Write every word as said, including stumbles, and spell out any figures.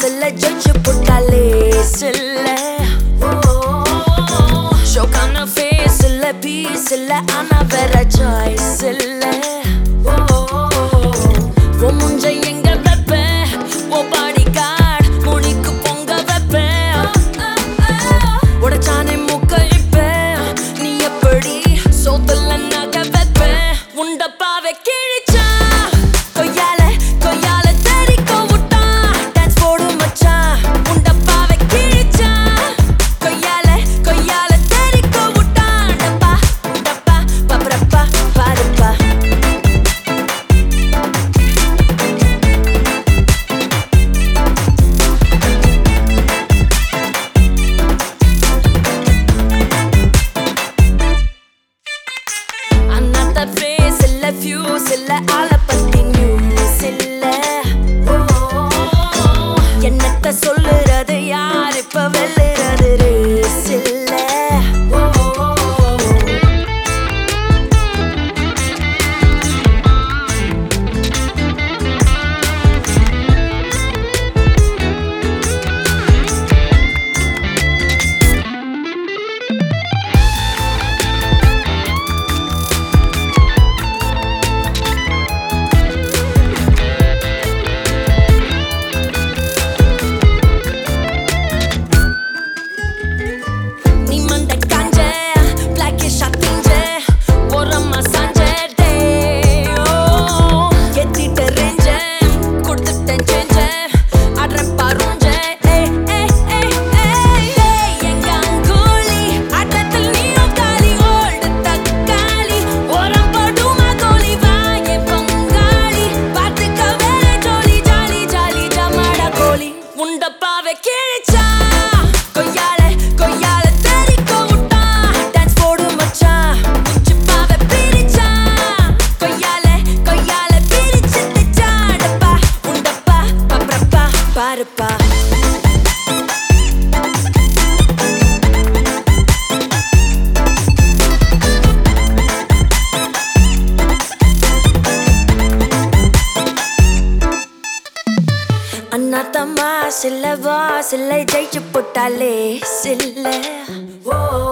சில்ல judge போட்டாலே சில்ல ஷோக்கான face இல்ல piece இல்ல ஆனா வேற சாய்ஸ் இல்ல ஓ முஞ்ச எங்க வெப்ப ஓ பாடி கார்டு மொழிக்கு பொங்க வெப்ப உடச்சானே முக்க இப்ப நீ எப்படி சோத்துல நக வெப்ப உண்டப்பாவை கிழிச்சா கொய்யால கொய்யால தெரிக்க விட்டா டான்ஸ் போடு மச்சான் உண்டப்பாவை கிழிச்சா கொய்யால கொய்யால தெரிக்க விட்டா டப்பா டப்பா பப்ரப்பா பாருப்பா அண்ணாத்த ஃபேஸ் இல்ல ஃபியூஸ் இல்ல ஆள பத்தி நியூஸ் இல்ல என்னத்த சொல்லுறது யார் இப்ப வெல்லுறது ரேஸ் இல்ல நீ மண்ட காஞ்ச பிளாக்கிஷ் அத்திஞ்ச ஓரமா சாஞ்ச டே எத்திட்ட ரேஞ்ச கொடுத்துட்டேன் சேஞ்ச அட்ரன் பாருஞ்ச ஏய் ஏய் ஏய் ஏய் எங்க அங்கோலி அட்டத்தில் நீயும் காலி ஓல்டு தக்காளி ஓரம் போடுமா கோலி வாயே பங்காளி பார்த்துக்க வேற ஜோலி ஜாலி ஜாலி ஜமாடா கோலி உண்டப்பாவை கிழிச்சா கொய்யால கொய்யால தெரிக்க விட்டா டான்ஸ் போடு மச்சான் உச்சிப்பாவை பிரிச்சா கொய்யால கொய்யால பிரிச்சு திச்சா டப்பா உண்டப்பா பப்ரப்பா பாருப்பா அண்ணாத்தம்மா சில்ல வா சில்லை ஜெயிச்சு போட்டாலே சில்ல ஓ